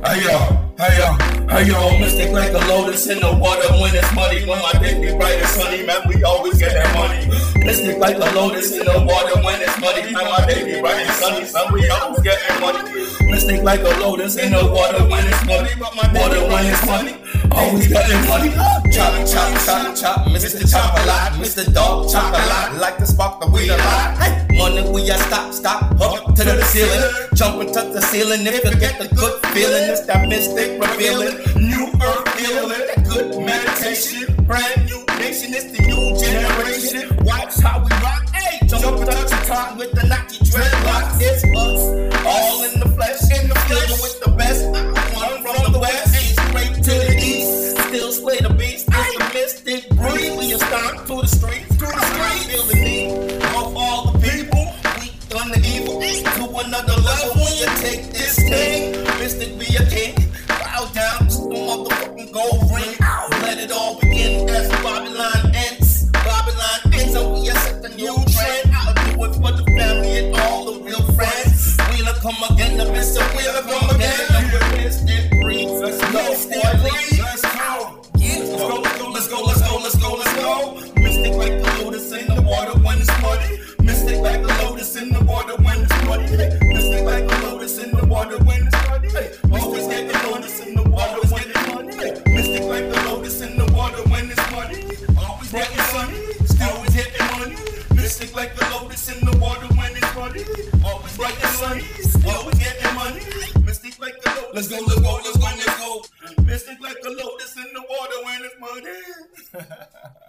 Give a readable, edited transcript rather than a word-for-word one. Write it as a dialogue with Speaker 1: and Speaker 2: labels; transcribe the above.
Speaker 1: Hey yo, mystic like a lotus in the water when it's muddy. When my dick be bright and sunny, man, we always get that money. Mystic like a lotus in the water when it's muddy. Man, my dick be bright and sunny, son, we always get that money. Mystic like a lotus in the water when it's muddy. Water when it's muddy, always got that money.
Speaker 2: Chop, chop, chop, chop, Mr. Chop a lot, Mr. Dog Chop a lot, like to spark the weed a lot. Hey, money we a stop, up to the ceiling, jump and touch the ceiling. If you get the good feeling, it's that mystic revealing, new earth feeling, that good meditation, brand new nation, it's the new generation. Watch how we rock, hey, jump and touch the top with the Nike dreadlocks. It's us, all in the flesh, dealing with the best. One from the west, straight to the east, still slay the beast. It's the mystic breeze. We are stomp to the streets, feel the need of all the people. We done the evil to another level. We take this thing, mystic be a king. Bow down to the motherfucking gold ring. Let it all begin as Babylon ends. Babylon ends, and we set the new trend. I'll do it for the family and all the real friends. We'll come again, the Mr. We'll come again. The mystic breeze. Let's go, boy. Let's go. Mystic like the lotus in the water when it's muddy. Mystic like the lotus in the water when it's muddy. Mystic like the lotus in the water when it's muddy. Always get the lotus in the water when it's muddy. Mystic like the lotus in the water when it's muddy. Always getting sunny, always getting money. Mystic like the lotus in the water when it's muddy. Always getting sunny, always getting money. Mystic like the lotus. Let's go. Mystic like the lotus in the water when it's muddy.